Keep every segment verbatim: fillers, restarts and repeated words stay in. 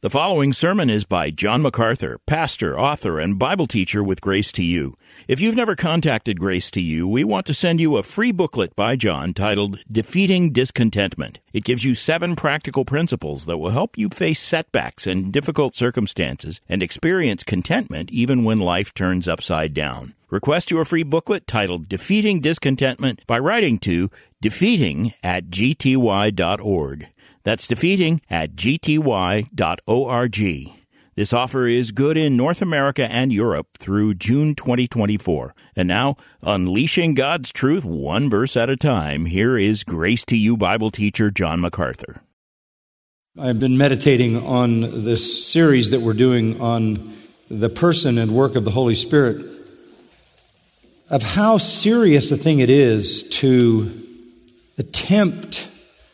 The following sermon is by John MacArthur, pastor, author, and Bible teacher with Grace to You. If you've never contacted Grace to You, we want to send you a free booklet by John titled Defeating Discontentment. It gives you seven practical principles that will help you face setbacks and difficult circumstances and experience contentment even when life turns upside down. Request your free booklet titled Defeating Discontentment by writing to defeating at g t y dot org. That's defeating at g t y dot org. This offer is good in North America and Europe through June twenty twenty-four. And now, unleashing God's truth one verse at a time, here is Grace to You Bible teacher John MacArthur. I've been meditating on this series that we're doing on the person and work of the Holy Spirit, of how serious a thing it is to attempt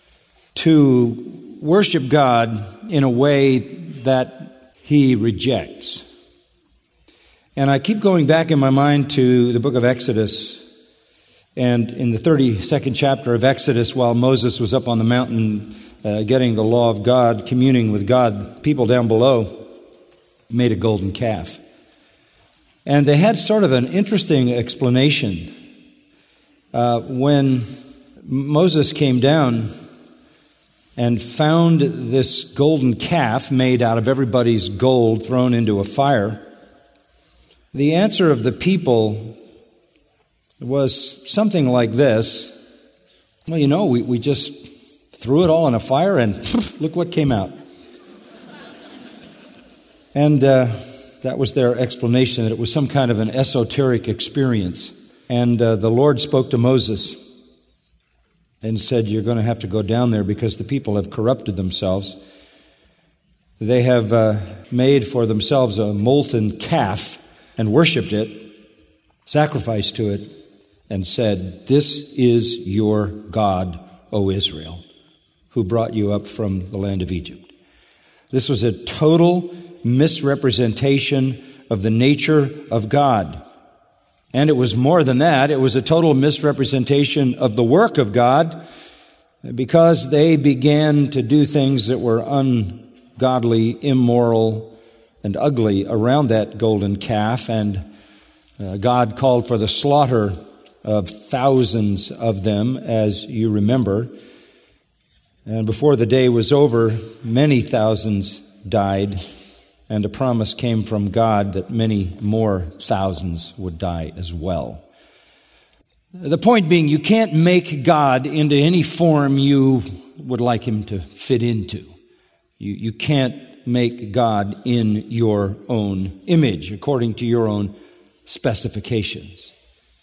to worship God in a way that He rejects. And I keep going back in my mind to the book of Exodus. And in the thirty-second chapter of Exodus, while Moses was up on the mountain uh, getting the law of God, communing with God, people down below made a golden calf. And they had sort of an interesting explanation. Uh, when Moses came down and found this golden calf made out of everybody's gold thrown into a fire, the answer of the people was something like this. Well, you know, we, we just threw it all in a fire and look what came out. And uh, that was their explanation, that it was some kind of an esoteric experience. And uh, the Lord spoke to Moses and said, you're going to have to go down there because the people have corrupted themselves. They have uh, made for themselves a molten calf and worshipped it, sacrificed to it, and said, this is your God, O Israel, who brought you up from the land of Egypt. This was a total misrepresentation of the nature of God. And it was more than that. It was a total misrepresentation of the work of God, because they began to do things that were ungodly, immoral, and ugly around that golden calf. And uh, God called for the slaughter of thousands of them, as you remember. And before the day was over, many thousands died. And a promise came from God that many more thousands would die as well. The point being, you can't make God into any form you would like Him to fit into. You, you can't make God in your own image, according to your own specifications.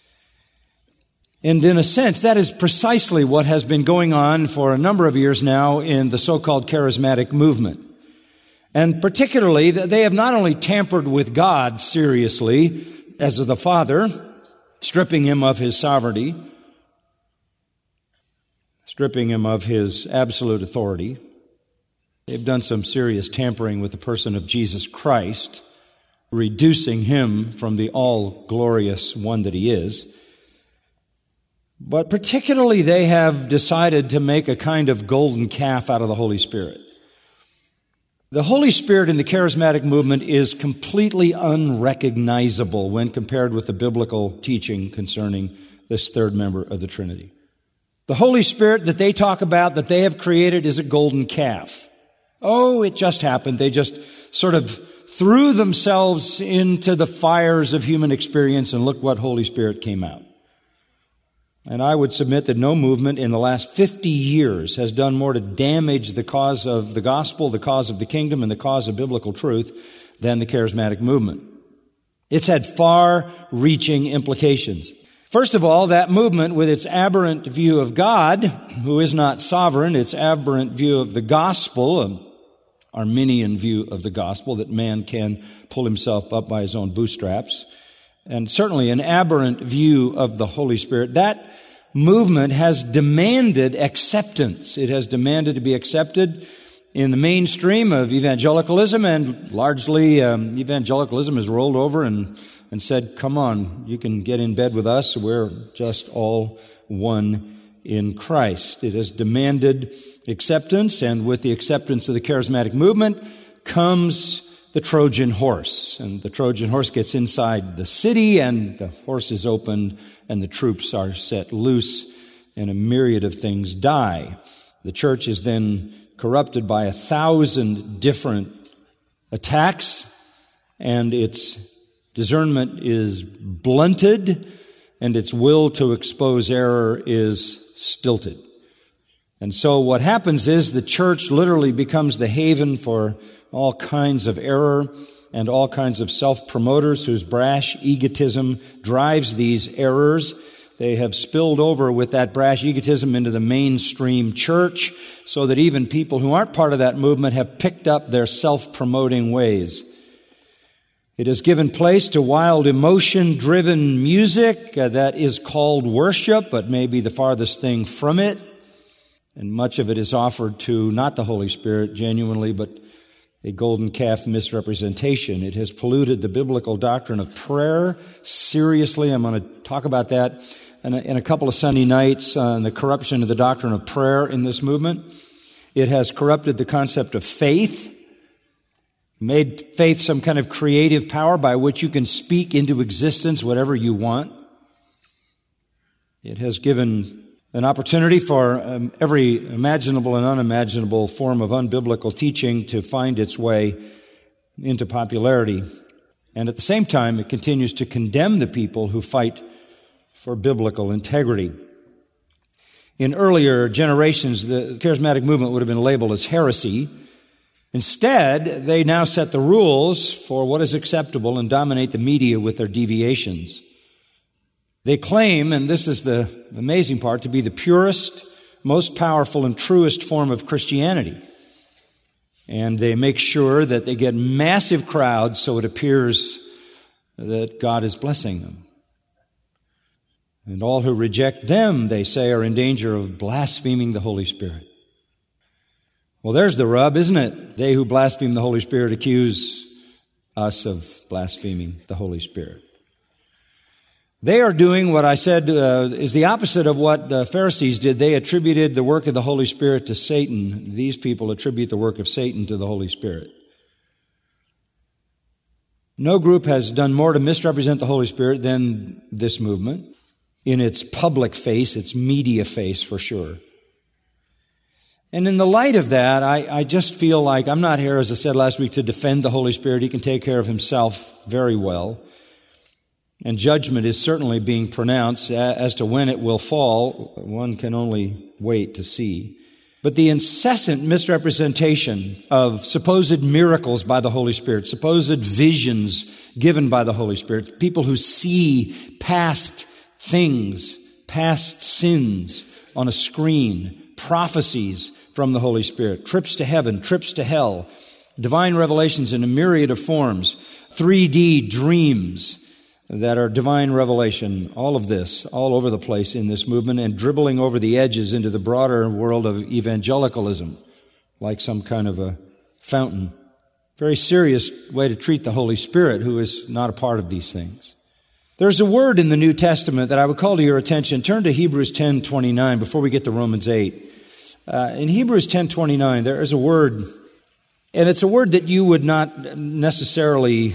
And in a sense, that is precisely what has been going on for a number of years now in the so-called charismatic movement. And particularly, they have not only tampered with God seriously, as of the Father, stripping Him of His sovereignty, stripping Him of His absolute authority. They've done some serious tampering with the person of Jesus Christ, reducing Him from the all-glorious one that He is. But particularly, they have decided to make a kind of golden calf out of the Holy Spirit. The Holy Spirit in the charismatic movement is completely unrecognizable when compared with the biblical teaching concerning this third member of the Trinity. The Holy Spirit that they talk about, that they have created, is a golden calf. Oh, it just happened. They just sort of threw themselves into the fires of human experience, and look what Holy Spirit came out. And I would submit that no movement in the last fifty years has done more to damage the cause of the gospel, the cause of the kingdom, and the cause of biblical truth than the charismatic movement. It's had far-reaching implications. First of all, that movement, with its aberrant view of God, who is not sovereign, its aberrant view of the gospel, an Arminian view of the gospel, that man can pull himself up by his own bootstraps, and certainly an aberrant view of the Holy Spirit, that movement has demanded acceptance. It has demanded to be accepted in the mainstream of evangelicalism, and largely um, evangelicalism has rolled over and, and said, come on, you can get in bed with us. We're just all one in Christ. It has demanded acceptance, and with the acceptance of the charismatic movement comes the Trojan horse. And the Trojan horse gets inside the city, and the horse is opened, and the troops are set loose, and a myriad of things die. The church is then corrupted by a thousand different attacks, and its discernment is blunted, and its will to expose error is stilted. And so what happens is the church literally becomes the haven for all kinds of error and all kinds of self-promoters whose brash egotism drives these errors. They have spilled over with that brash egotism into the mainstream church, so that even people who aren't part of that movement have picked up their self-promoting ways. It has given place to wild emotion-driven music uh, that is called worship, but may be the farthest thing from it. And much of it is offered to not the Holy Spirit genuinely, but a golden calf misrepresentation. It has polluted the biblical doctrine of prayer seriously. I'm going to talk about that in a, in a couple of Sunday nights on the corruption of the doctrine of prayer in this movement. It has corrupted the concept of faith, made faith some kind of creative power by which you can speak into existence whatever you want. It has given an opportunity for um, every imaginable and unimaginable form of unbiblical teaching to find its way into popularity. And at the same time, it continues to condemn the people who fight for biblical integrity. In earlier generations, the charismatic movement would have been labeled as heresy. Instead, they now set the rules for what is acceptable and dominate the media with their deviations. They claim, and this is the amazing part, to be the purest, most powerful, and truest form of Christianity. And they make sure that they get massive crowds so it appears that God is blessing them. And all who reject them, they say, are in danger of blaspheming the Holy Spirit. Well, there's the rub, isn't it? They who blaspheme the Holy Spirit accuse us of blaspheming the Holy Spirit. They are doing what I said uh, is the opposite of what the Pharisees did. They attributed the work of the Holy Spirit to Satan. These people attribute the work of Satan to the Holy Spirit. No group has done more to misrepresent the Holy Spirit than this movement, in its public face, its media face for sure. And in the light of that, I, I just feel like I'm not here, as I said last week, to defend the Holy Spirit. He can take care of himself very well. And judgment is certainly being pronounced. As to when it will fall, one can only wait to see. But the incessant misrepresentation of supposed miracles by the Holy Spirit, supposed visions given by the Holy Spirit, people who see past things, past sins on a screen, prophecies from the Holy Spirit, trips to heaven, trips to hell, divine revelations in a myriad of forms, three D dreams that are divine revelation, all of this, all over the place in this movement, and dribbling over the edges into the broader world of evangelicalism, like some kind of a fountain. Very serious way to treat the Holy Spirit, who is not a part of these things. There's a word in the New Testament that I would call to your attention. Turn to Hebrews ten twenty-nine before we get to Romans eight. Uh, in Hebrews ten twenty-nine, there is a word, and it's a word that you would not necessarily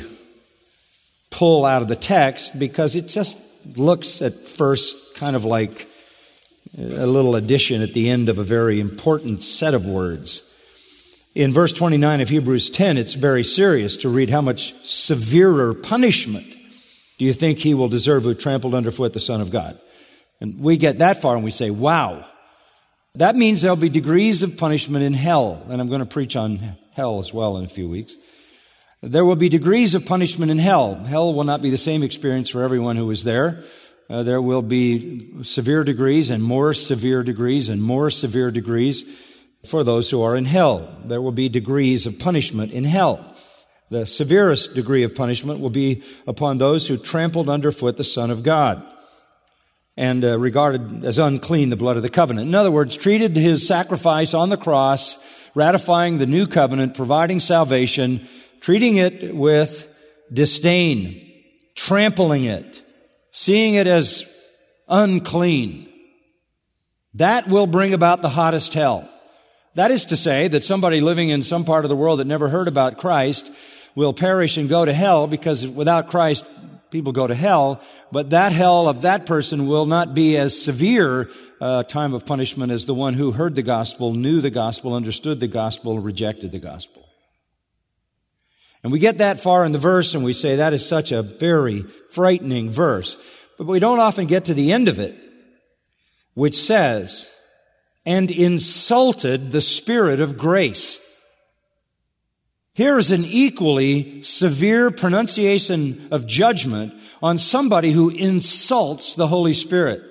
pull out of the text because it just looks at first kind of like a little addition at the end of a very important set of words. In verse twenty-nine of Hebrews ten, it's very serious to read how much severer punishment do you think he will deserve who trampled underfoot the Son of God? And we get that far and we say, wow. That means there'll be degrees of punishment in hell. And I'm going to preach on hell as well in a few weeks. There will be degrees of punishment in hell. Hell will not be the same experience for everyone who is there. Uh, there will be severe degrees and more severe degrees and more severe degrees for those who are in hell. There will be degrees of punishment in hell. The severest degree of punishment will be upon those who trampled underfoot the Son of God and uh, regarded as unclean the blood of the covenant. In other words, treated his sacrifice on the cross, ratifying the new covenant, providing salvation, treating it with disdain, trampling it, seeing it as unclean. That will bring about the hottest hell. That is to say that somebody living in some part of the world that never heard about Christ will perish and go to hell, because without Christ, people go to hell. But that hell of that person will not be as severe a time of punishment as the one who heard the gospel, knew the gospel, understood the gospel, rejected the gospel. And we get that far in the verse and we say that is such a very frightening verse. But we don't often get to the end of it, which says, and insulted the Spirit of grace. Here is an equally severe pronunciation of judgment on somebody who insults the Holy Spirit.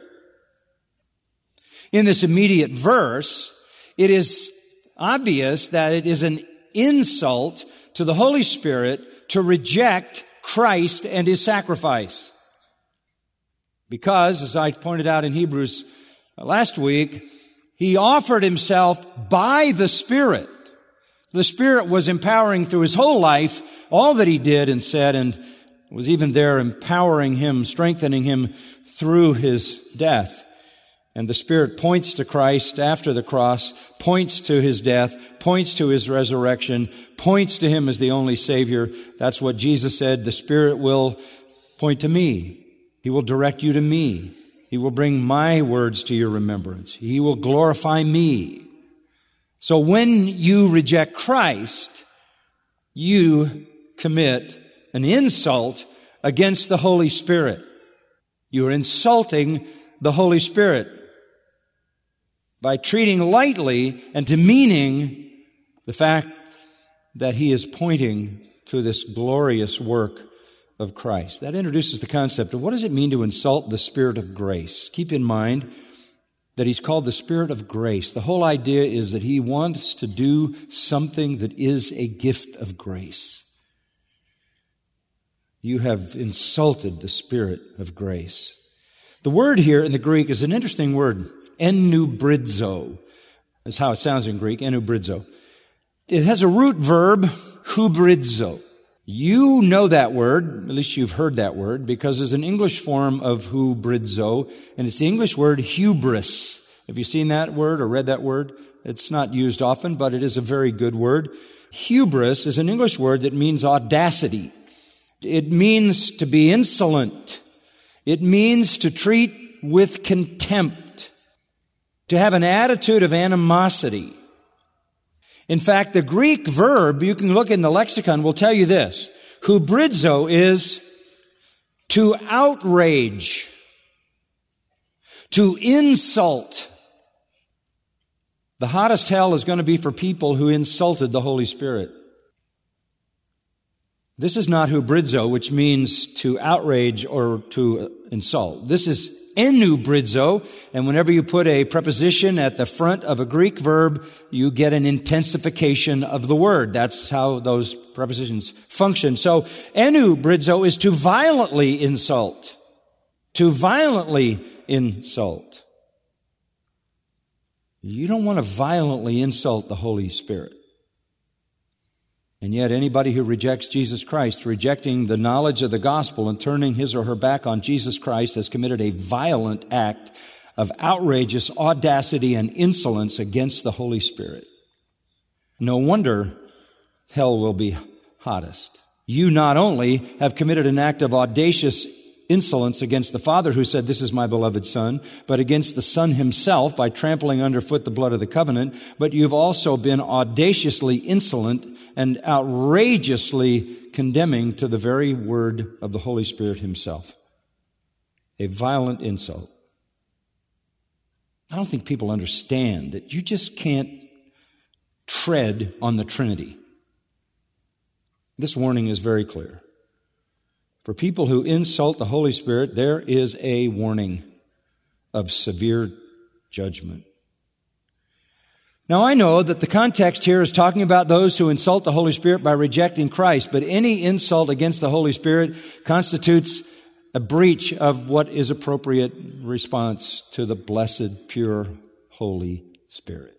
In this immediate verse, it is obvious that it is an insult to the Holy Spirit to reject Christ and His sacrifice. Because, as I pointed out in Hebrews last week, He offered Himself by the Spirit. The Spirit was empowering through His whole life all that He did and said, and was even there empowering Him, strengthening Him through His death. And the Spirit points to Christ after the cross, points to His death, points to His resurrection, points to Him as the only Savior. That's what Jesus said. The Spirit will point to me. He will direct you to me. He will bring my words to your remembrance. He will glorify me. So when you reject Christ, you commit an insult against the Holy Spirit. You are insulting the Holy Spirit by treating lightly and demeaning the fact that He is pointing to this glorious work of Christ. That introduces the concept of what does it mean to insult the Spirit of grace. Keep in mind that He's called the Spirit of grace. The whole idea is that He wants to do something that is a gift of grace. You have insulted the Spirit of grace. The word here in the Greek is an interesting word, enubridzo. That's how it sounds in Greek, enubridzo. It has a root verb, hubridzo. You know that word, at least you've heard that word, because there's an English form of hubridzo, and it's the English word hubris. Have you seen that word or read that word? It's not used often, but it is a very good word. Hubris is an English word that means audacity. It means to be insolent. It means to treat with contempt, to have an attitude of animosity. In fact, the Greek verb, you can look in the lexicon, will tell you this. Hubridzo is to outrage, to insult. The hottest hell is going to be for people who insulted the Holy Spirit. This is not hubridzo, which means to outrage or to insult. This is enubridzo, and whenever you put a preposition at the front of a Greek verb, you get an intensification of the word. That's how those prepositions function. So enubridzo is to violently insult. To violently insult. You don't want to violently insult the Holy Spirit. And yet anybody who rejects Jesus Christ, rejecting the knowledge of the gospel and turning his or her back on Jesus Christ, has committed a violent act of outrageous audacity and insolence against the Holy Spirit. No wonder hell will be hottest. You not only have committed an act of audacious insolence against the Father who said, "This is my beloved Son," but against the Son himself by trampling underfoot the blood of the covenant, but you've also been audaciously insolent and outrageously condemning to the very word of the Holy Spirit himself. A violent insult. I don't think people understand that you just can't tread on the Trinity. This warning is very clear. For people who insult the Holy Spirit, there is a warning of severe judgment. Now, I know that the context here is talking about those who insult the Holy Spirit by rejecting Christ, but any insult against the Holy Spirit constitutes a breach of what is appropriate response to the blessed, pure, Holy Spirit.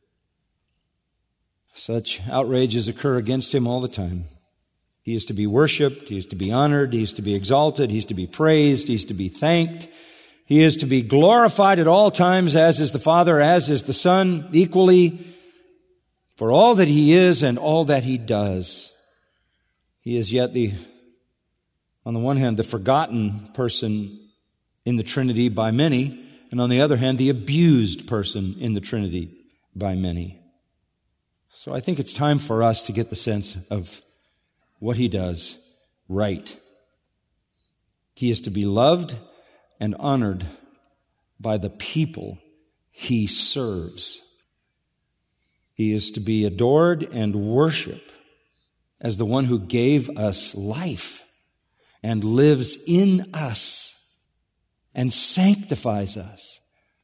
Such outrages occur against Him all the time. He is to be worshiped, He is to be honored, He is to be exalted, He is to be praised, He is to be thanked. He is to be glorified at all times, as is the Father, as is the Son, equally. For all that he is and all that he does, he is yet the, on the one hand, the forgotten person in the Trinity by many, and on the other hand, the abused person in the Trinity by many. So I think it's time for us to get the sense of what he does right. He is to be loved and honored by the people he serves. He is to be adored and worshiped as the one who gave us life and lives in us and sanctifies us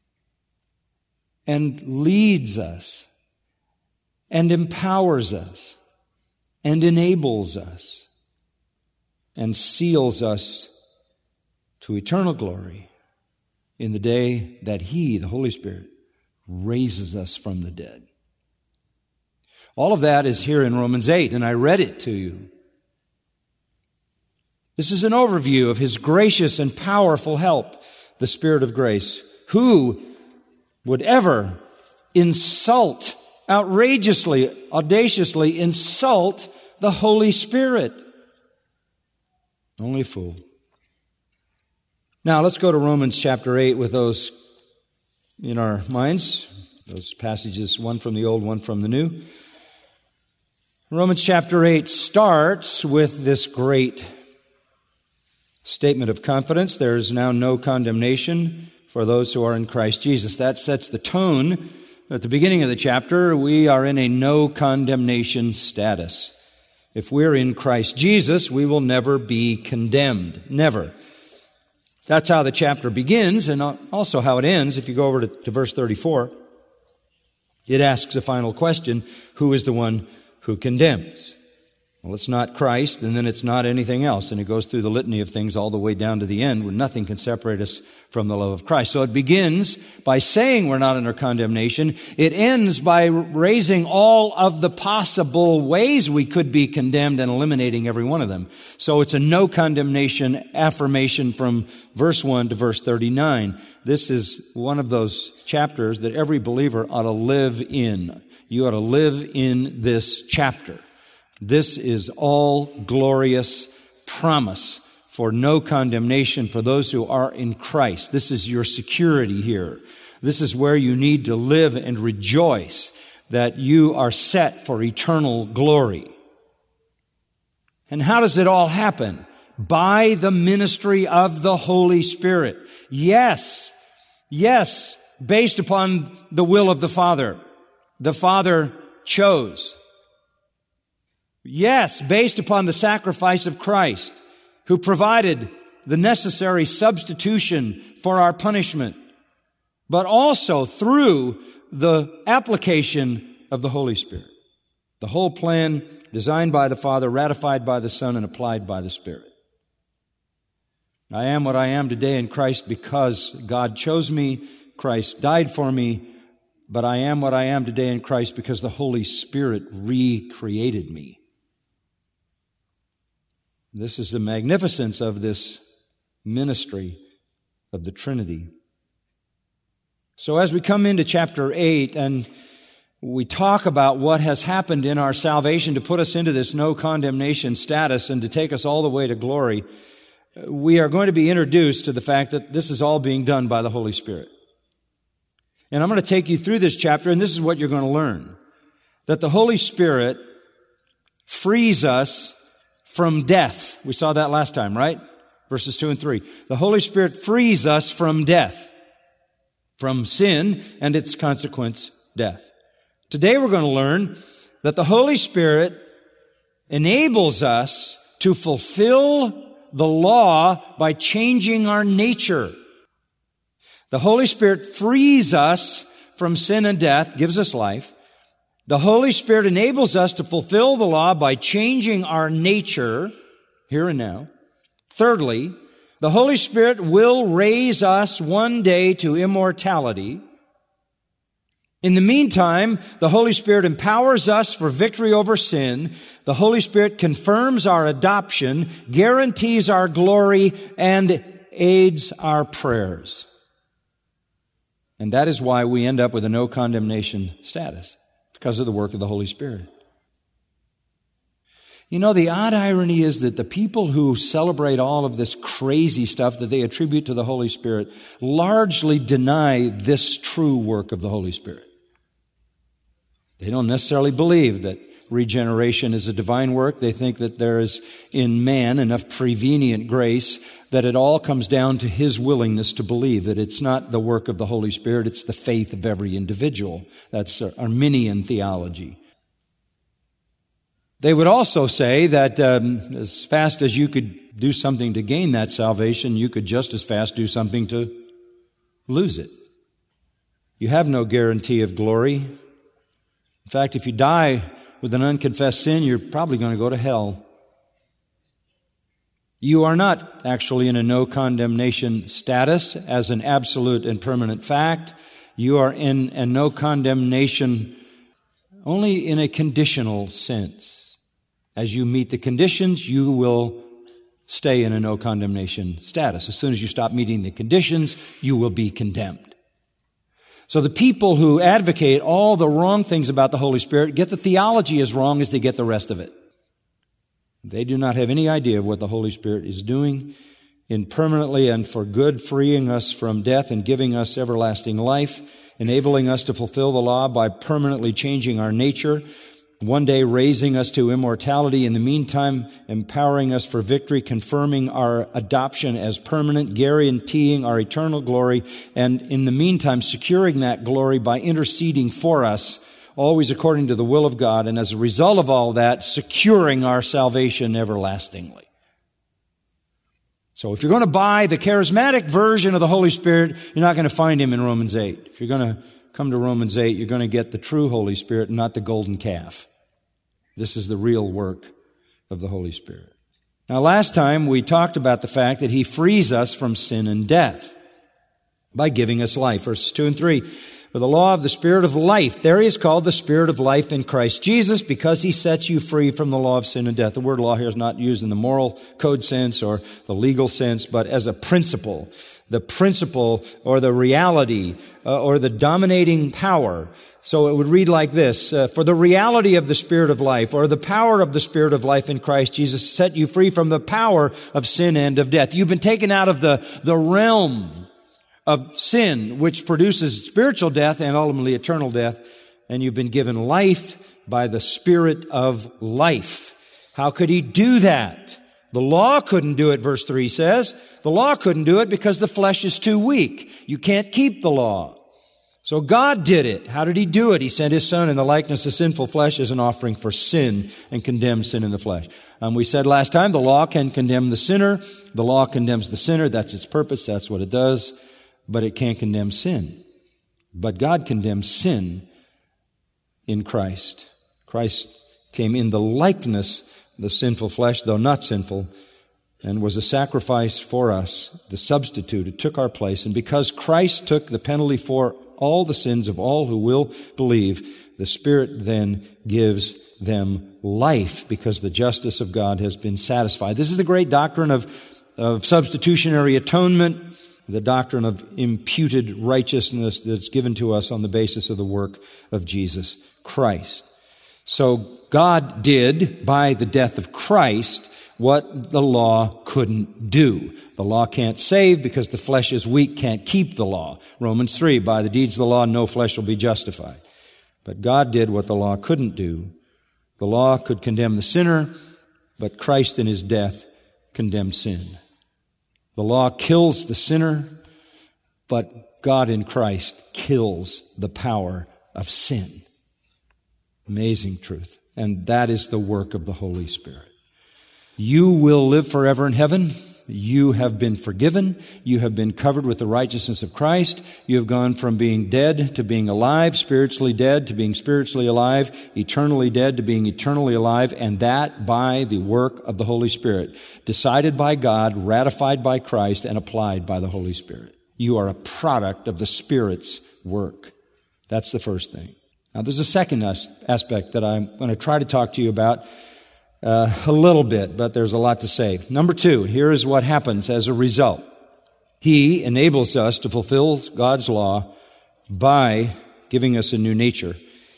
and leads us and empowers us and enables us and seals us to eternal glory in the day that he, the Holy Spirit, raises us from the dead. All of that is here in Romans eight, and I read it to you. This is an overview of his gracious and powerful help, the Spirit of grace. Who would ever insult, outrageously, audaciously insult the Holy Spirit? Only a fool. Now, let's go to Romans chapter eight with those in our minds, those passages, one from the Old, one from the New. Romans chapter eight starts with this great statement of confidence. There is now no condemnation for those who are in Christ Jesus. That sets the tone. At the beginning of the chapter, we are in a no condemnation status. If we're in Christ Jesus, we will never be condemned. Never. That's how the chapter begins, and also how it ends. If you go over to, to verse thirty-four, it asks a final question: who is the one who condemns? Well, it's not Christ, and then it's not anything else. And it goes through the litany of things all the way down to the end, when nothing can separate us from the love of Christ. So it begins by saying we're not under condemnation. It ends by raising all of the possible ways we could be condemned and eliminating every one of them. So it's a no condemnation affirmation from verse one to verse thirty-nine. This is one of those chapters that every believer ought to live in. You ought to live in this chapter. This is all glorious promise for no condemnation for those who are in Christ. This is your security here. This is where you need to live and rejoice that you are set for eternal glory. And how does it all happen? By the ministry of the Holy Spirit. Yes, yes, based upon the will of the Father. The Father chose. Yes, based upon the sacrifice of Christ, who provided the necessary substitution for our punishment, but also through the application of the Holy Spirit. The whole plan designed by the Father, ratified by the Son, and applied by the Spirit. I am what I am today in Christ because God chose me, Christ died for me, but I am what I am today in Christ because the Holy Spirit recreated me. This is the magnificence of this ministry of the Trinity. So as we come into chapter eight and we talk about what has happened in our salvation to put us into this no condemnation status and to take us all the way to glory, we are going to be introduced to the fact that this is all being done by the Holy Spirit. And I'm going to take you through this chapter, and this is what you're going to learn. That the Holy Spirit frees us from death. We saw that last time, right? Verses two and three. The Holy Spirit frees us from death, from sin and its consequence, death. Today we're going to learn that the Holy Spirit enables us to fulfill the law by changing our nature. The Holy Spirit frees us from sin and death, gives us life. The Holy Spirit enables us to fulfill the law by changing our nature here and now. Thirdly, the Holy Spirit will raise us one day to immortality. In the meantime, the Holy Spirit empowers us for victory over sin. The Holy Spirit confirms our adoption, guarantees our glory, and aids our prayers. And that is why we end up with a no condemnation status. because of the work of the Holy Spirit. You know, the odd irony is that the people who celebrate all of this crazy stuff that they attribute to the Holy Spirit largely deny this true work of the Holy Spirit. They don't necessarily believe that regeneration is a divine work. They think that there is in man enough prevenient grace that it all comes down to his willingness to believe, that it's not the work of the Holy Spirit, it's the faith of every individual. That's Arminian theology. They would also say that um, as fast as you could do something to gain that salvation, you could just as fast do something to lose it. You have no guarantee of glory. In fact, if you die with an unconfessed sin, you're probably going to go to hell. You are not actually in a no condemnation status as an absolute and permanent fact. You are in a no condemnation only in a conditional sense. As you meet the conditions, you will stay in a no condemnation status. As soon as you stop meeting the conditions, you will be condemned. So the people who advocate all the wrong things about the Holy Spirit get the theology as wrong as they get the rest of it. They do not have any idea of what the Holy Spirit is doing in permanently and for good freeing us from death and giving us everlasting life, enabling us to fulfill the law by permanently changing our nature, one day raising us to immortality, in the meantime empowering us for victory, confirming our adoption as permanent, guaranteeing our eternal glory, and in the meantime securing that glory by interceding for us, always according to the will of God, and as a result of all that, securing our salvation everlastingly. So if you're going to buy the charismatic version of the Holy Spirit, you're not going to find Him in Romans eight. If you're going to come to Romans eight, you're going to get the true Holy Spirit, not the golden calf. This is the real work of the Holy Spirit. Now, last time we talked about the fact that He frees us from sin and death by giving us life. Verses two and three. For the law of the Spirit of life, there He is called the Spirit of life in Christ Jesus, because He sets you free from the law of sin and death. The word law here is not used in the moral code sense or the legal sense, but as a principle. The principle or the reality uh, or the dominating power. So it would read like this, uh, for the reality of the Spirit of life, or the power of the Spirit of life in Christ Jesus set you free from the power of sin and of death. You've been taken out of the, the realm of sin, which produces spiritual death and ultimately eternal death, and you've been given life by the Spirit of life. How could He do that? The law couldn't do it, verse three says. The law couldn't do it because the flesh is too weak. You can't keep the law. So God did it. How did He do it? He sent His Son in the likeness of sinful flesh as an offering for sin and condemned sin in the flesh. Um, we said last time the law can condemn the sinner. The law condemns the sinner. That's its purpose. That's what it does. But it can't condemn sin. But God condemns sin in Christ. Christ came in the likeness of the sinful flesh, though not sinful, and was a sacrifice for us, the substitute. It took our place. And because Christ took the penalty for all the sins of all who will believe, the Spirit then gives them life, because the justice of God has been satisfied. This is the great doctrine of, of substitutionary atonement, the doctrine of imputed righteousness that's given to us on the basis of the work of Jesus Christ. So God did, by the death of Christ, what the law couldn't do. The law can't save because the flesh is weak, can't keep the law. Romans three, by the deeds of the law, no flesh will be justified. But God did what the law couldn't do. The law could condemn the sinner, but Christ in His death condemned sin. The law kills the sinner, but God in Christ kills the power of sin. Amazing truth. And that is the work of the Holy Spirit. You will live forever in heaven. You have been forgiven. You have been covered with the righteousness of Christ. You have gone from being dead to being alive, spiritually dead to being spiritually alive, eternally dead to being eternally alive, and that by the work of the Holy Spirit, decided by God, ratified by Christ, and applied by the Holy Spirit. You are a product of the Spirit's work. That's the first thing. Now, there's a second aspect that I'm going to try to talk to you about Uh, a little bit, but there's a lot to say. Number two, here is what happens as a result. He enables us to fulfill God's law by giving us a new nature.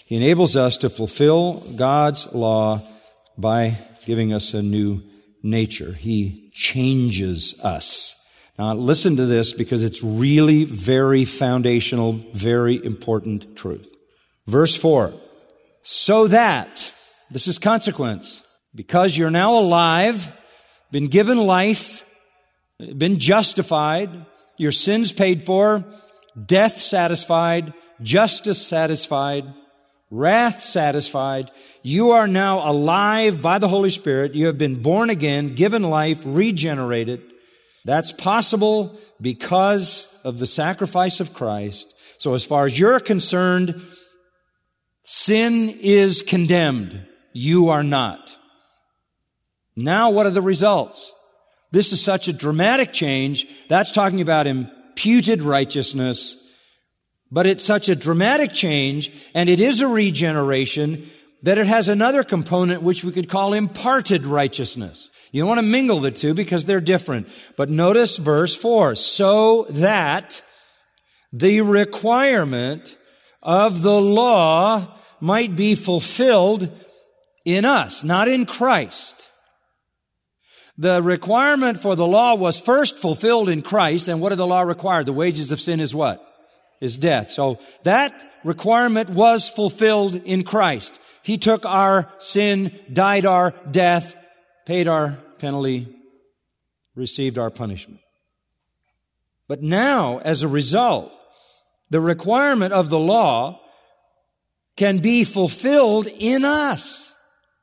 He enables us to fulfill God's law by giving us a new nature. He changes us. Now listen to this because it's really very foundational, very important truth. Verse four, so that, this is consequence, because you're now alive, been given life, been justified, your sins paid for, death satisfied, justice satisfied, wrath satisfied. You are now alive by the Holy Spirit. You have been born again, given life, regenerated. That's possible because of the sacrifice of Christ. So as far as you're concerned, sin is condemned. You are not. Now what are the results? This is such a dramatic change. That's talking about imputed righteousness. But it's such a dramatic change, and it is a regeneration, that it has another component which we could call imparted righteousness. You don't want to mingle the two because they're different. But notice verse four, so that the requirement of the law might be fulfilled in us, not in Christ. The requirement for the law was first fulfilled in Christ, and what did the law require? The wages of sin is what? Is death. So that requirement was fulfilled in Christ. He took our sin, died our death, paid our penalty, received our punishment. But now, as a result, the requirement of the law can be fulfilled in us.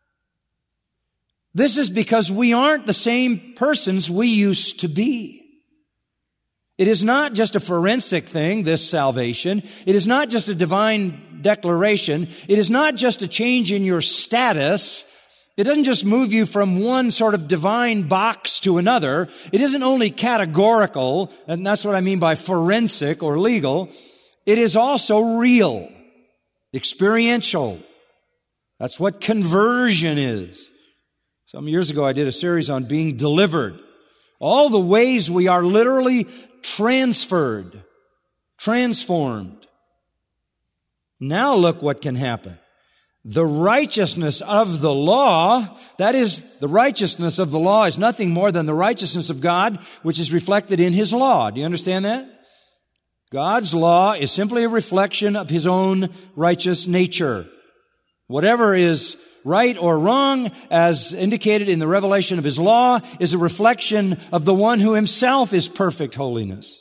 This is because we aren't the same persons we used to be. It is not just a forensic thing, this salvation. It is not just a divine declaration. It is not just a change in your status. It doesn't just move you from one sort of divine box to another. It isn't only categorical, and that's what I mean by forensic or legal. It is also real, experiential. That's what conversion is. Some years ago, I did a series on being delivered. All the ways we are literally transferred, transformed. Now look what can happen. The righteousness of the law, that is, the righteousness of the law is nothing more than the righteousness of God, which is reflected in His law. Do you understand that? God's law is simply a reflection of His own righteous nature. Whatever is right or wrong, as indicated in the revelation of His law, is a reflection of the one who Himself is perfect holiness.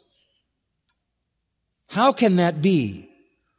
How can that be?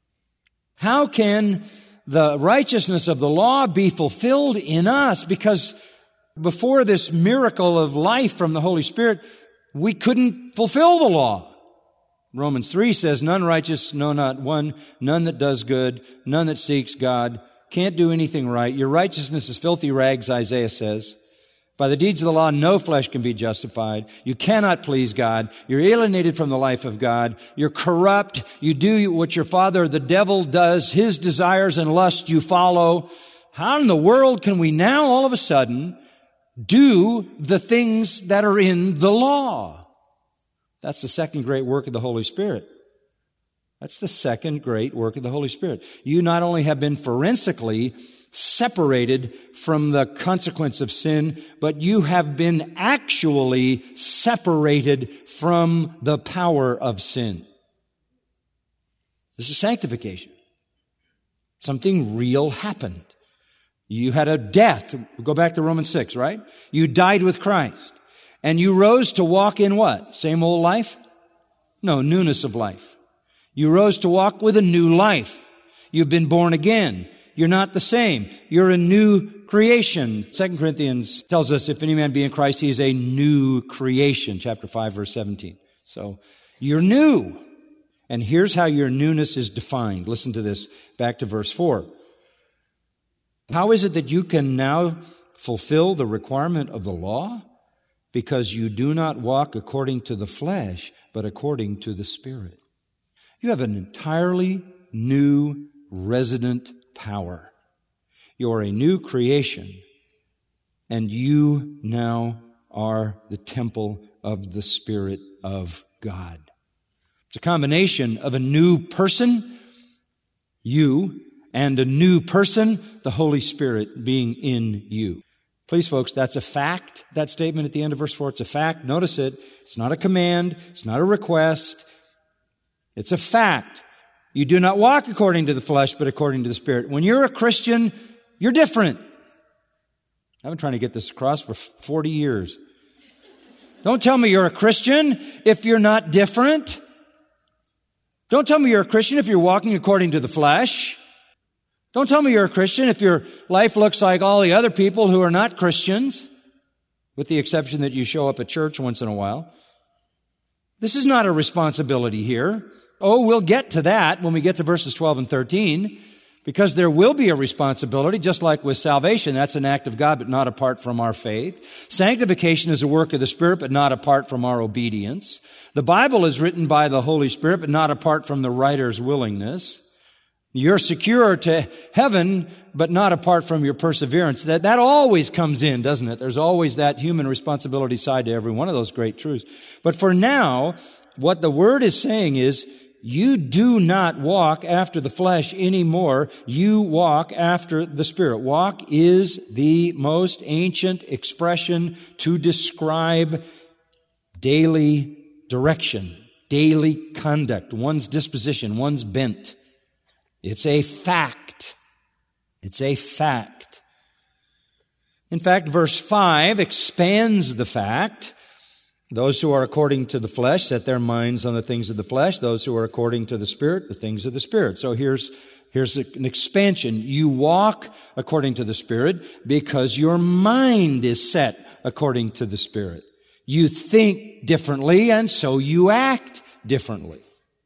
How can the righteousness of the law be fulfilled in us? Because before this miracle of life from the Holy Spirit, we couldn't fulfill the law. Romans three says, none righteous, no, not one, none that does good, none that seeks God. Can't do anything right. Your righteousness is filthy rags, Isaiah says. By the deeds of the law, no flesh can be justified. You cannot please God. You're alienated from the life of God. You're corrupt. You do what your father, the devil, does. His desires and lust you follow. How in the world can we now all of a sudden do the things that are in the law? That's the second great work of the Holy Spirit. That's the second great work of the Holy Spirit. You not only have been forensically separated from the consequence of sin, but you have been actually separated from the power of sin. This is sanctification. Something real happened. You had a death. Go back to Romans six, right? You died with Christ. And you rose to walk in what? Same old life? No, newness of life. You rose to walk with a new life. You've been born again. You're not the same. You're a new creation. Second Corinthians tells us if any man be in Christ, he is a new creation. Chapter five, verse seventeen. So you're new. And here's how your newness is defined. Listen to this. Back to verse four. How is it that you can now fulfill the requirement of the law? Because you do not walk according to the flesh, but according to the Spirit. You have an entirely new resident power. You're a new creation, and you now are the temple of the Spirit of God. It's a combination of a new person, you, and a new person, the Holy Spirit being in you. Please, folks, that's a fact, that statement at the end of verse four. It's a fact. Notice it. It's not a command. It's not a request. It's a fact. You do not walk according to the flesh, but according to the Spirit. When you're a Christian, you're different. I've been trying to get this across for forty years. Don't tell me you're a Christian if you're not different. Don't tell me you're a Christian if you're walking according to the flesh. Don't tell me you're a Christian if your life looks like all the other people who are not Christians, with the exception that you show up at church once in a while. This is not a responsibility here. Oh, we'll get to that when we get to verses twelve and thirteen, because there will be a responsibility, just like with salvation. That's an act of God, but not apart from our faith. Sanctification is a work of the Spirit, but not apart from our obedience. The Bible is written by the Holy Spirit, but not apart from the writer's willingness. You're secure to heaven, but not apart from your perseverance. That, that always comes in, doesn't it? There's always that human responsibility side to every one of those great truths. But for now, what the Word is saying is, you do not walk after the flesh anymore. You walk after the Spirit. Walk is the most ancient expression to describe daily direction, daily conduct, one's disposition, one's bent. It's a fact. It's a fact. In fact, verse five expands the fact. Those who are according to the flesh set their minds on the things of the flesh. Those who are according to the Spirit, the things of the Spirit. So here's, here's an expansion. You walk according to the Spirit because your mind is set according to the Spirit. You think differently, and so you act differently.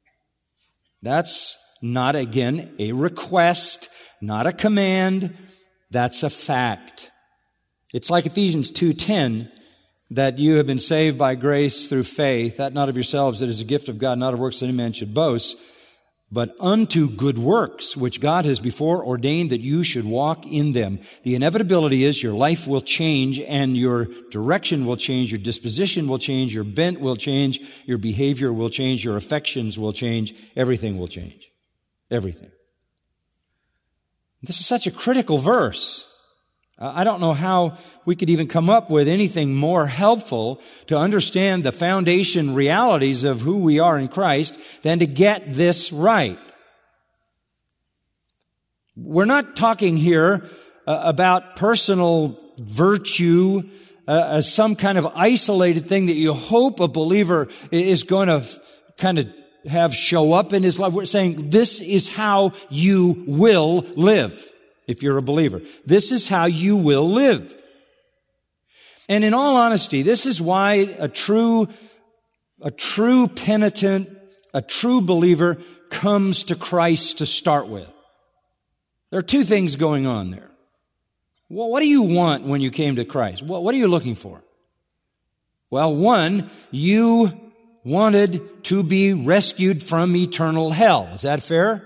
That's not, again, a request, not a command. That's a fact. It's like Ephesians two ten, that you have been saved by grace through faith, that not of yourselves, it is a gift of God, not of works that any man should boast, but unto good works, which God has before ordained that you should walk in them. The inevitability is your life will change, and your direction will change, your disposition will change, your bent will change, your behavior will change, your affections will change, everything will change. Everything. This is such a critical verse. I don't know how we could even come up with anything more helpful to understand the foundation realities of who we are in Christ than to get this right. We're not talking here uh, about personal virtue uh, as some kind of isolated thing that you hope a believer is going to f- kind of have show up in his life. We're saying this is how you will live. If you're a believer, this is how you will live. And in all honesty, this is why a true, a true penitent, a true believer comes to Christ to start with. There are two things going on there. Well, what do you want when you came to Christ? What, what are you looking for? Well, one, you wanted to be rescued from eternal hell. Is that fair?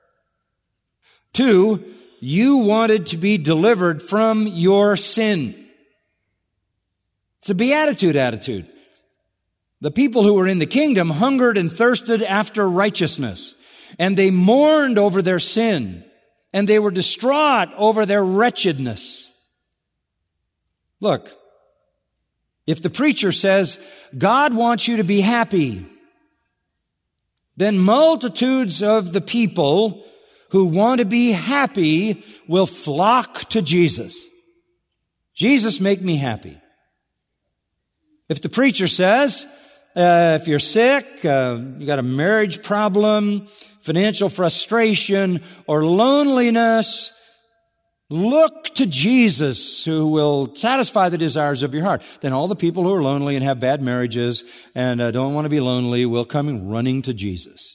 Two, you wanted to be delivered from your sin. It's a beatitude attitude. The people who were in the kingdom hungered and thirsted after righteousness, and they mourned over their sin, and they were distraught over their wretchedness. Look, if the preacher says, God wants you to be happy, then multitudes of the people who want to be happy will flock to Jesus. Jesus, make me happy. If the preacher says, uh, if you're sick, uh, you got a marriage problem, financial frustration, or loneliness, look to Jesus who will satisfy the desires of your heart. Then all the people who are lonely and have bad marriages and uh, don't want to be lonely will come running to Jesus.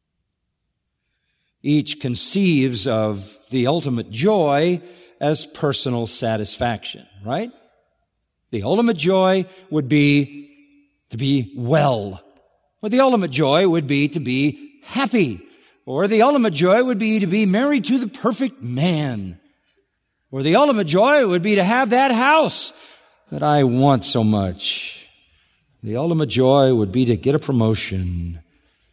Each conceives of the ultimate joy as personal satisfaction, right? The ultimate joy would be to be well. Or the ultimate joy would be to be happy. Or the ultimate joy would be to be married to the perfect man. Or the ultimate joy would be to have that house that I want so much. The ultimate joy would be to get a promotion.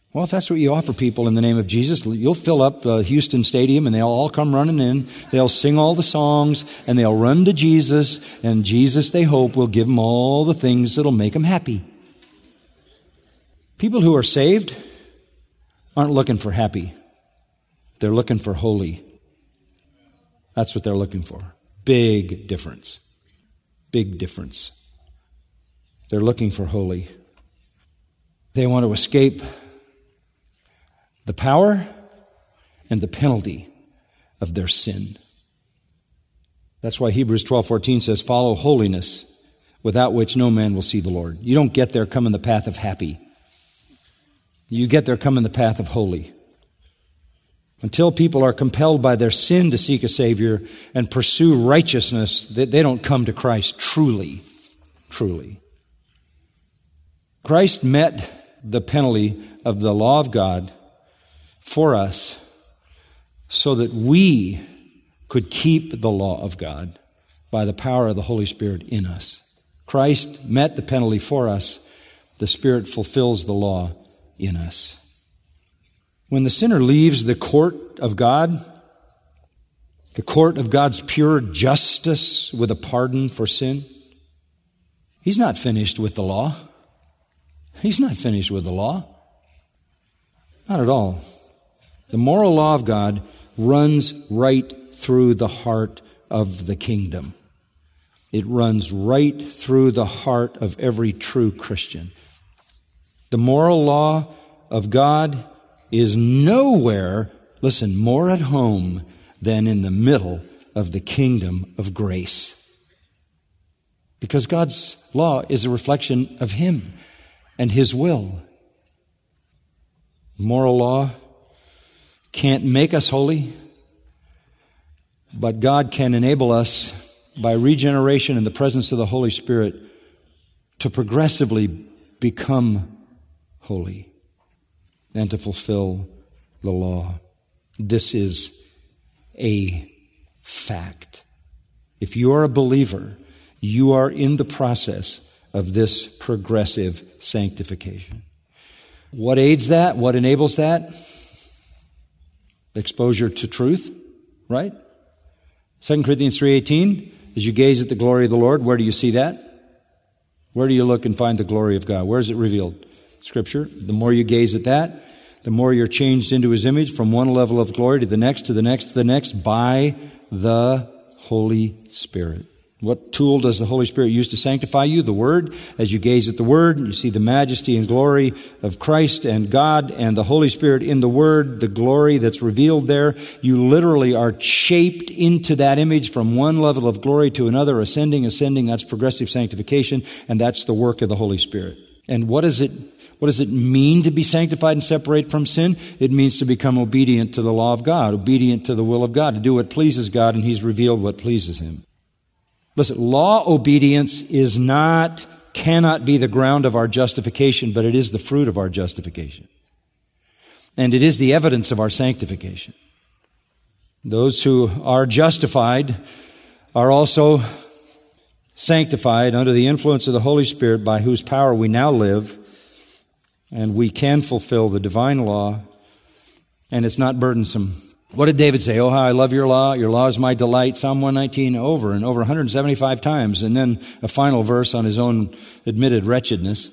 Well, if that's what you offer people in the name of Jesus, you'll fill up uh, Houston Stadium and they'll all come running in. They'll sing all the songs and they'll run to Jesus, and Jesus, they hope, will give them all the things that'll make them happy. People who are saved aren't looking for happy. They're looking for holy. That's what they're looking for. Big difference. Big difference. They're looking for holy. They want to escape the power and the penalty of their sin. That's why Hebrews twelve fourteen says, follow holiness, without which no man will see the Lord. You don't get there coming the path of happy. You get there coming the path of holy. Until people are compelled by their sin to seek a Savior and pursue righteousness, they, they don't come to Christ truly, truly. Christ met the penalty of the law of God for us so that we could keep the law of God by the power of the Holy Spirit in us. Christ met the penalty for us. The Spirit fulfills the law in us. When the sinner leaves the court of God, the court of God's pure justice with a pardon for sin, he's not finished with the law. He's not finished with the law. Not at all. The moral law of God runs right through the heart of the kingdom. It runs right through the heart of every true Christian. The moral law of God is nowhere, listen, more at home than in the middle of the kingdom of grace. Because God's law is a reflection of Him and His will. Moral law can't make us holy, but God can enable us by regeneration in the presence of the Holy Spirit to progressively become holy and to fulfill the law. This is a fact. If you are a believer, you are in the process of this progressive sanctification. What aids that? What enables that? Exposure to truth, right? Second Corinthians three eighteen, as you gaze at the glory of the Lord, where do you see that? Where do you look and find the glory of God? Where is it revealed? Scripture. The more you gaze at that, the more you're changed into His image from one level of glory to the next, to the next, to the next, by the Holy Spirit. What tool does the Holy Spirit use to sanctify you? The Word. As you gaze at the Word, you see the majesty and glory of Christ and God and the Holy Spirit in the Word, the glory that's revealed there. You literally are shaped into that image from one level of glory to another, ascending, ascending. That's progressive sanctification, and that's the work of the Holy Spirit. And what is it? What does it mean to be sanctified and separate from sin? It means to become obedient to the law of God, obedient to the will of God, to do what pleases God, and He's revealed what pleases Him. Listen, law obedience is not, cannot be the ground of our justification, but it is the fruit of our justification. And it is the evidence of our sanctification. Those who are justified are also sanctified under the influence of the Holy Spirit, by whose power we now live, and we can fulfill the divine law, and it's not burdensome. What did David say? Oh, how I love your law. Your law is my delight. Psalm one nineteen over and over one hundred seventy-five times. And then a final verse on his own admitted wretchedness.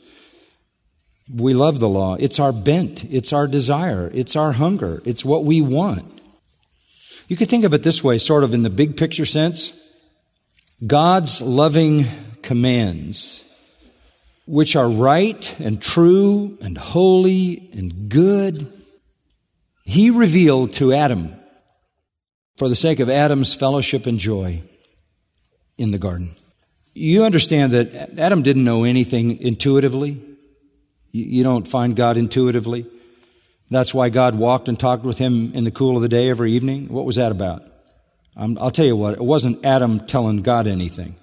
We love the law. It's our bent. It's our desire. It's our hunger. It's what we want. You could think of it this way, sort of in the big picture sense. God's loving commands, which are right and true and holy and good, He revealed to Adam for the sake of Adam's fellowship and joy in the garden. You understand that Adam didn't know anything intuitively. You don't find God intuitively. That's why God walked and talked with him in the cool of the day every evening. What was that about? I'm, I'll tell you what, it wasn't Adam telling God anything.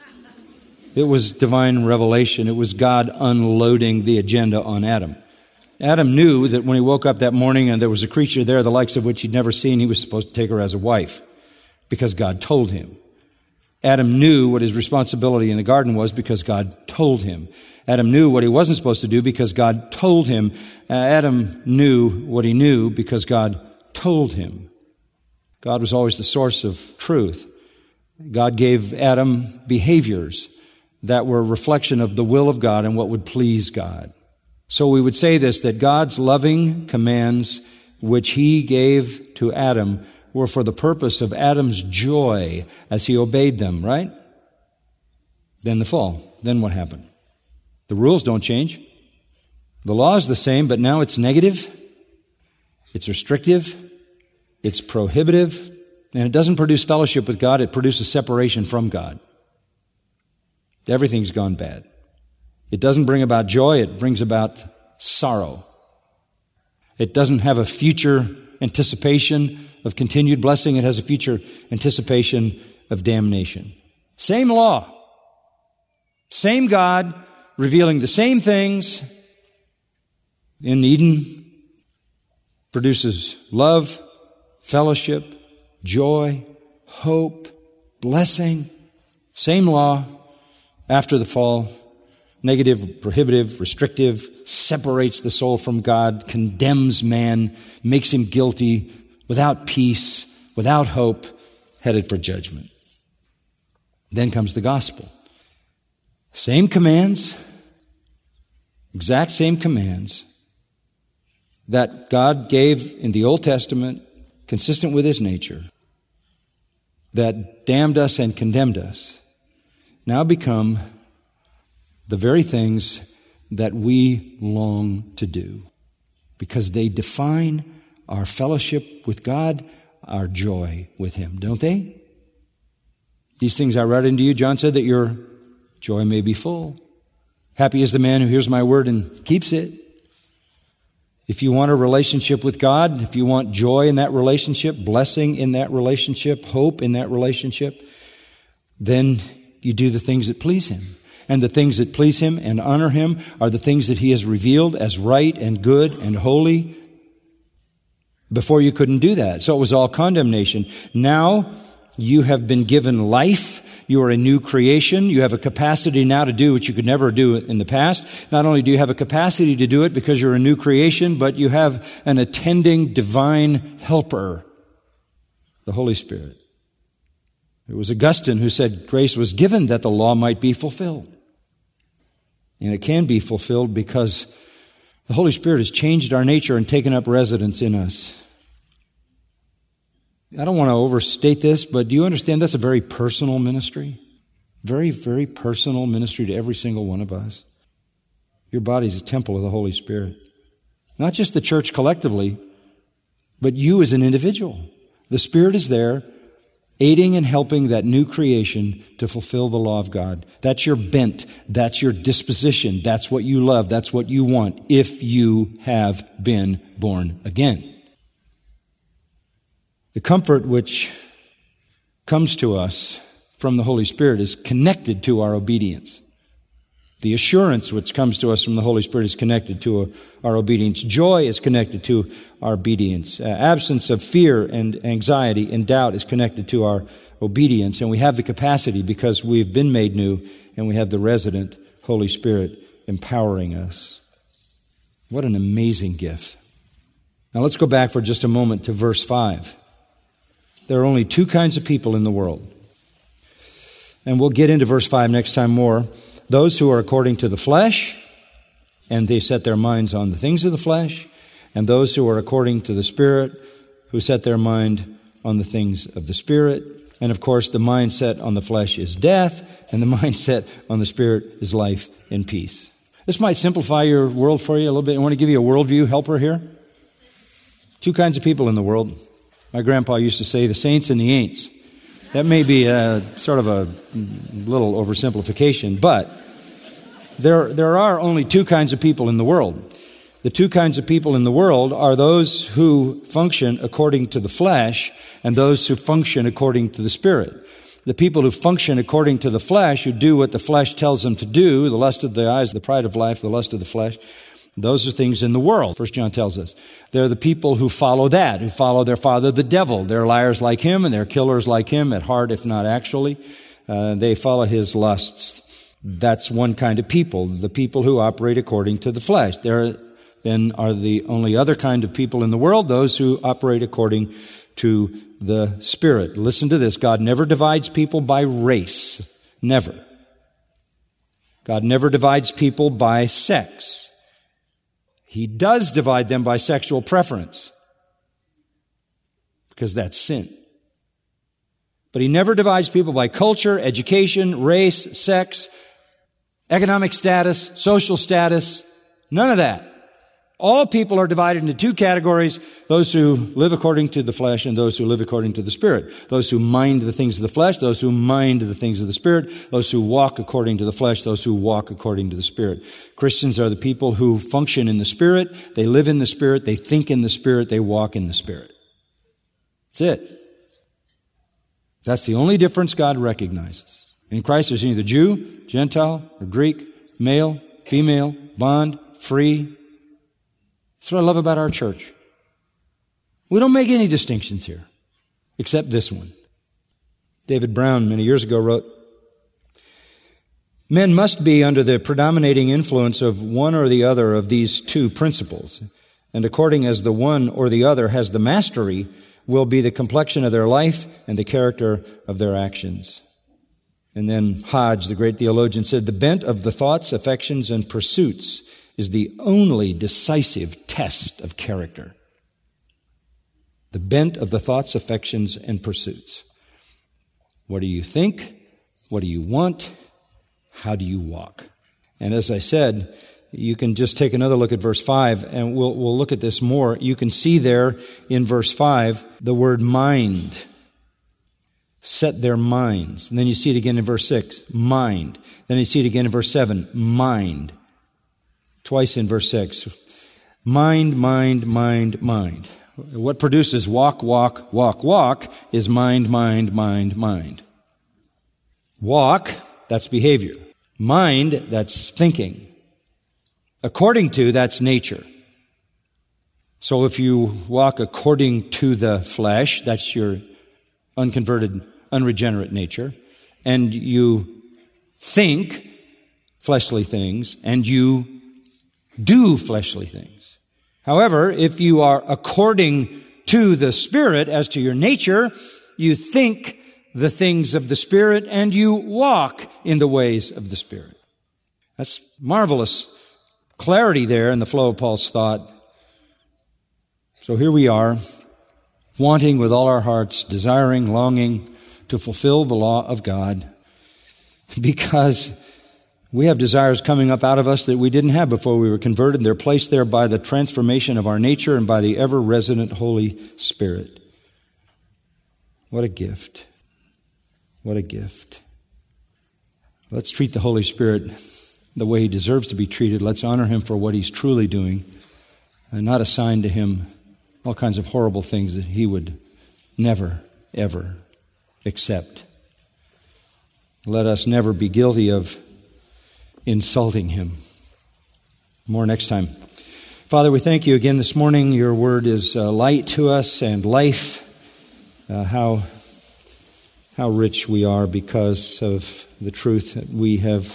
It was divine revelation. It was God unloading the agenda on Adam. Adam knew that when he woke up that morning and there was a creature there the likes of which he'd never seen, he was supposed to take her as a wife because God told him. Adam knew what his responsibility in the garden was because God told him. Adam knew what he wasn't supposed to do because God told him. Uh, Adam knew what he knew because God told him. God was always the source of truth. God gave Adam behaviors that were a reflection of the will of God and what would please God. So we would say this, that God's loving commands which he gave to Adam were for the purpose of Adam's joy as he obeyed them, right? Then the fall. Then what happened? The rules don't change. The law is the same, but now it's negative, it's restrictive, it's prohibitive, and it doesn't produce fellowship with God, it produces separation from God. Everything's gone bad. It doesn't bring about joy, it brings about sorrow. It doesn't have a future anticipation of continued blessing, it has a future anticipation of damnation. Same law, same God, revealing the same things in Eden, produces love, fellowship, joy, hope, blessing. Same law. After the fall, negative, prohibitive, restrictive, separates the soul from God, condemns man, makes him guilty, without peace, without hope, headed for judgment. Then comes the gospel. Same commands, exact same commands that God gave in the Old Testament, consistent with his nature, that damned us and condemned us, now become the very things that we long to do, because they define our fellowship with God, our joy with him, don't they? These things I write unto you, John said, that your joy may be full. Happy is the man who hears my word and keeps it. If you want a relationship with God, if you want joy in that relationship, blessing in that relationship, hope in that relationship, then you do the things that please him. And the things that please him and honor him are the things that he has revealed as right and good and holy. Before you couldn't do that. So it was all condemnation. Now you have been given life. You are a new creation. You have a capacity now to do what you could never do in the past. Not only do you have a capacity to do it because you're a new creation, but you have an attending divine helper, the Holy Spirit. It was Augustine who said grace was given that the law might be fulfilled. And it can be fulfilled because the Holy Spirit has changed our nature and taken up residence in us. I don't want to overstate this, but do you understand that's a very personal ministry? Very, very personal ministry to every single one of us. Your body is a temple of the Holy Spirit. Not just the church collectively, but you as an individual. The Spirit is there, aiding and helping that new creation to fulfill the law of God. That's your bent. That's your disposition. That's what you love. That's what you want if you have been born again. The comfort which comes to us from the Holy Spirit is connected to our obedience. The assurance which comes to us from the Holy Spirit is connected to our obedience. Joy is connected to our obedience. Uh, absence of fear and anxiety and doubt is connected to our obedience. And we have the capacity because we've been made new and we have the resident Holy Spirit empowering us. What an amazing gift. Now let's go back for just a moment to verse five. There are only two kinds of people in the world. And we'll get into verse five next time more. Those who are according to the flesh, and they set their minds on the things of the flesh, and those who are according to the Spirit, who set their mind on the things of the Spirit. And of course, the mindset on the flesh is death, and the mindset on the Spirit is life and peace. This might simplify your world for you a little bit. I want to give you a worldview helper here. Two kinds of people in the world. My grandpa used to say the saints and the ain'ts. That may be a, sort of a little oversimplification, but there, there are only two kinds of people in the world. The two kinds of people in the world are those who function according to the flesh and those who function according to the Spirit. The people who function according to the flesh, who do what the flesh tells them to do, the lust of the eyes, the pride of life, the lust of the flesh, those are things in the world, First John tells us. They're the people who follow that, who follow their father, the devil. They're liars like him, and they're killers like him, at heart, if not actually. Uh, they follow his lusts. That's one kind of people, the people who operate according to the flesh. There then are the only other kind of people in the world, those who operate according to the Spirit. Listen to this. God never divides people by race. Never. God never divides people by sex. He does divide them by sexual preference, because that's sin. But he never divides people by culture, education, race, sex, economic status, social status, none of that. All people are divided into two categories, those who live according to the flesh and those who live according to the Spirit. Those who mind the things of the flesh, those who mind the things of the Spirit, those who walk according to the flesh, those who walk according to the Spirit. Christians are the people who function in the Spirit, they live in the Spirit, they think in the Spirit, they walk in the Spirit. That's it. That's the only difference God recognizes. In Christ, there's neither Jew, Gentile, or Greek, male, female, bond, free. That's what I love about our church. We don't make any distinctions here, except this one. David Brown, many years ago, wrote, "Men must be under the predominating influence of one or the other of these two principles, and according as the one or the other has the mastery, will be the complexion of their life and the character of their actions." And then Hodge, the great theologian, said, "The bent of the thoughts, affections, and pursuits is the only decisive test of character." The bent of the thoughts, affections, and pursuits. What do you think? What do you want? How do you walk? And as I said, you can just take another look at verse five, and we'll, we'll look at this more. You can see there in verse five the word mind. Set their minds. And then you see it again in verse six, mind. Then you see it again in verse seven, mind. Twice in verse six. Mind, mind, mind, mind. What produces walk, walk, walk, walk is mind, mind, mind, mind. Walk, that's behavior. Mind, that's thinking. According to, that's nature. So if you walk according to the flesh, that's your unconverted, unregenerate nature, and you think fleshly things, and you do fleshly things. However, if you are according to the Spirit as to your nature, you think the things of the Spirit, and you walk in the ways of the Spirit. That's marvelous clarity there in the flow of Paul's thought. So here we are, wanting with all our hearts, desiring, longing to fulfill the law of God, because we have desires coming up out of us that we didn't have before we were converted. They're placed there by the transformation of our nature and by the ever-resident Holy Spirit. What a gift. What a gift. Let's treat the Holy Spirit the way He deserves to be treated. Let's honor Him for what He's truly doing, and not assign to Him all kinds of horrible things that He would never, ever accept. Let us never be guilty of insulting Him. More next time. Father, we thank You again this morning. Your word is uh, light to us and life. Uh, how, how rich we are because of the truth that we have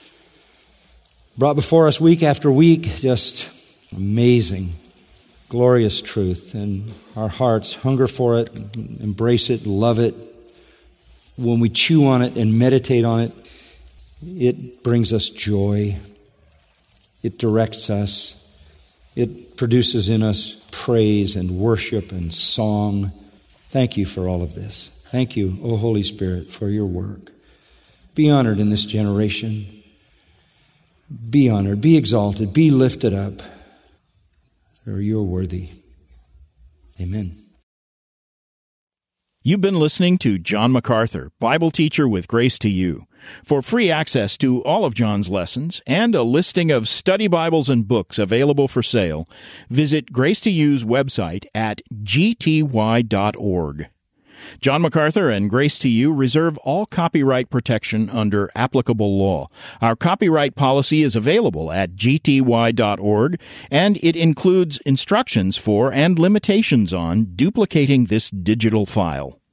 brought before us week after week. Just amazing, glorious truth. And our hearts hunger for it, embrace it, love it. When we chew on it and meditate on it, it brings us joy. It directs us. It produces in us praise and worship and song. Thank You for all of this. Thank You, O Holy Spirit, for Your work. Be honored in this generation. Be honored, be exalted, be lifted up. For You're worthy. Amen. You've been listening to John MacArthur, Bible teacher with Grace to You. For free access to all of John's lessons and a listing of study Bibles and books available for sale, visit Grace to You's website at g t y dot org. John MacArthur and Grace to You reserve all copyright protection under applicable law. Our copyright policy is available at g t y dot org, and it includes instructions for and limitations on duplicating this digital file.